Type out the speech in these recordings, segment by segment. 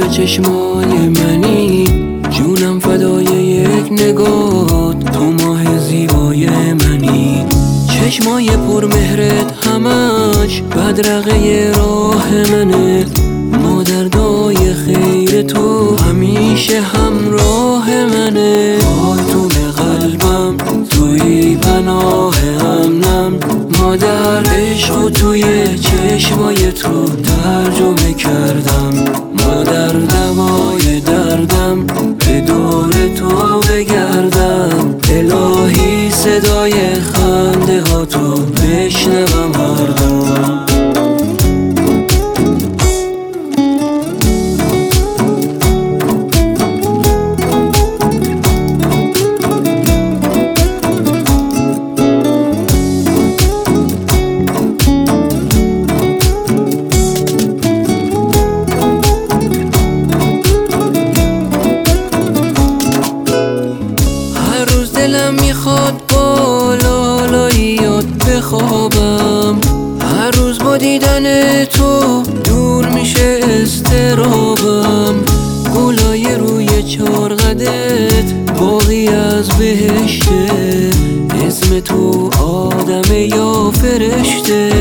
چشمای منی، جونم فدای یک نگات، تو ماه زیبای منی. چشمای پر مهرت همش بدرقه راه منه، ما دردای خیر تو همیشه همراه منه. خاتون قلبم توی پناه امنم، ما در عشق و توی چشمای تو ترجمه کردم. ما در دمای دردم به دور تو بگردم، الهی صدای خنده ها تو بشنوم هر دم. دلم میخواد با لالاییات بخوابم، هر روز با دیدن تو دور میشه اضطرابم. گلای روی چارقدت باقی از بهشته، اسم تو آدمه یا فرشته.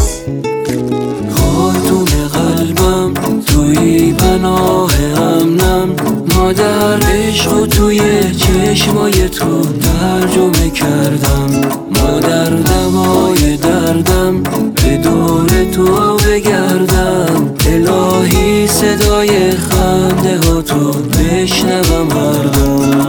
خاتون قلبم توی پناه امنم، ما در عشق و توی چشمای تو ترجمه کردم. ما در دمای دردم به دور تو بگردم، الهی صدای خنده ها تو بشنوم هر دم.